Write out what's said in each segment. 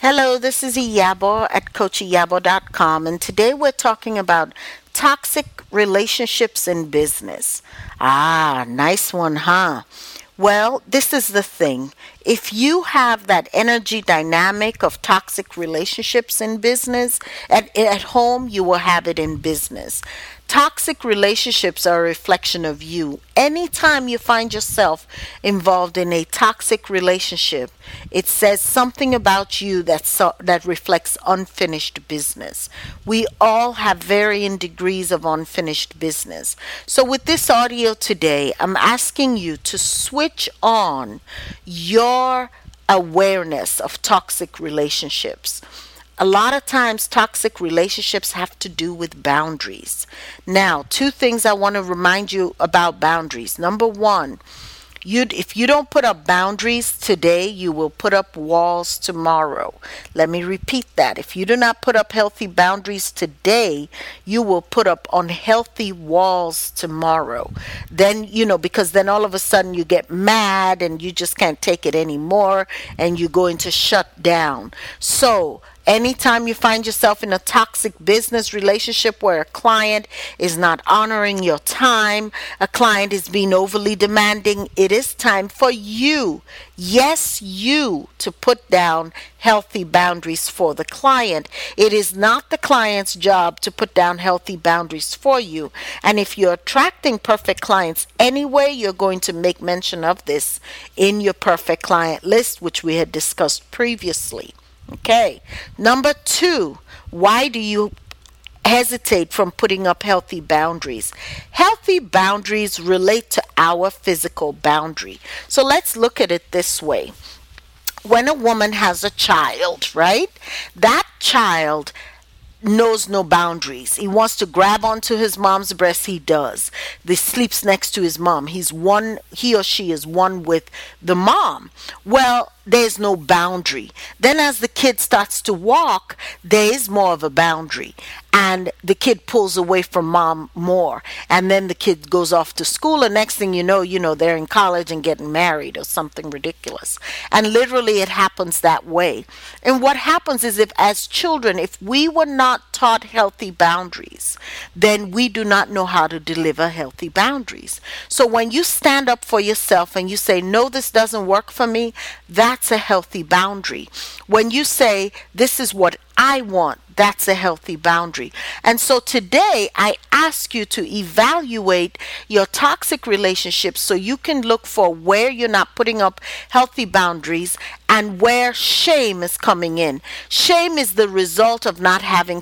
Hello, this is Iyabo at CoachIyabo.com, and today we're talking about toxic relationships in business. Ah, nice one, huh? Well, this is the thing. If you have that energy dynamic of toxic relationships in business, at home, you will have it in business. Toxic relationships are a reflection of you. Anytime you find yourself involved in a toxic relationship, it says something about you that reflects unfinished business. We all have varying degrees of unfinished business. So, with this audio today, I'm asking you to switch on your awareness of toxic relationships. A lot of times, toxic relationships have to do with boundaries. Now, two things I want to remind you about boundaries. Number one, if you don't put up boundaries today, you will put up walls tomorrow. Let me repeat that. If you do not put up healthy boundaries today, you will put up unhealthy walls tomorrow. Then, because then all of a sudden you get mad and you just can't take it anymore and you're going to shut down. So, anytime you find yourself in a toxic business relationship where a client is not honoring your time, a client is being overly demanding, it is time for you, yes, you, to put down healthy boundaries for the client. It is not the client's job to put down healthy boundaries for you. And if you're attracting perfect clients anyway, you're going to make mention of this in your perfect client list, which we had discussed previously. Okay. Number two, why do you hesitate from putting up healthy boundaries? Healthy boundaries relate to our physical boundary. So let's look at it this way. When a woman has a child, right? That child knows no boundaries. He wants to grab onto his mom's breast, he does. He sleeps next to his mom. He or she is one with the mom. Well, there's no boundary. Then as the kid starts to walk, there is more of a boundary. And the kid pulls away from mom more. And then the kid goes off to school, and next thing you know, they're in college and getting married or something ridiculous. And literally it happens that way. And what happens is, as children, if we were not taught healthy boundaries, then we do not know how to deliver healthy boundaries. So when you stand up for yourself and you say, no, this doesn't work for me, that's a healthy boundary. When you say, this is what I want, that's a healthy boundary. And so today I ask you to evaluate your toxic relationships so you can look for where you're not putting up healthy boundaries and where shame is coming in. Shame is the result of not having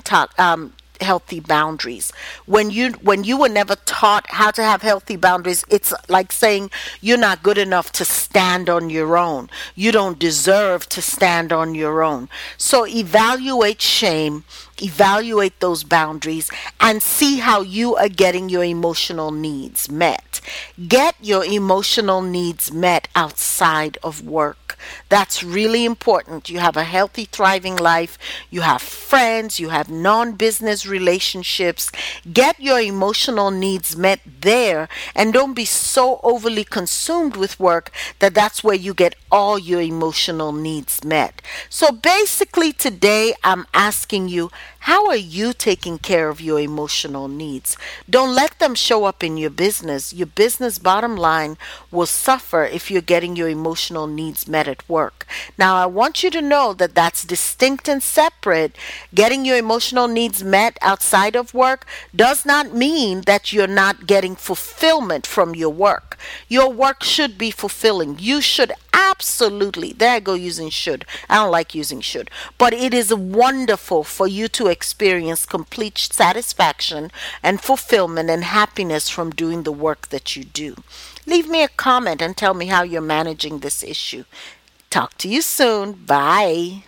healthy boundaries. When you were never taught how to have healthy boundaries, it's like saying you're not good enough to stand on your own. You don't deserve to stand on your own. So evaluate shame, evaluate those boundaries, and see how you are getting your emotional needs met. Get your emotional needs met outside of work. That's really important. You have a healthy, thriving life. You have friends. You have non-business relationships. Get your emotional needs met there, and don't be so overly consumed with work that's where you get all your emotional needs met. So basically today I'm asking you, how are you taking care of your emotional needs? Don't let them show up in your business. Your business bottom line will suffer if you're getting your emotional needs met at work. Now, I want you to know that that's distinct and separate. Getting your emotional needs met outside of work does not mean that you're not getting fulfillment from your work. Your work should be fulfilling. You should absolutely, there I go using should. I don't like using should. But it is wonderful for you to experience complete satisfaction and fulfillment and happiness from doing the work that you do. Leave me a comment and tell me how you're managing this issue. Talk to you soon. Bye.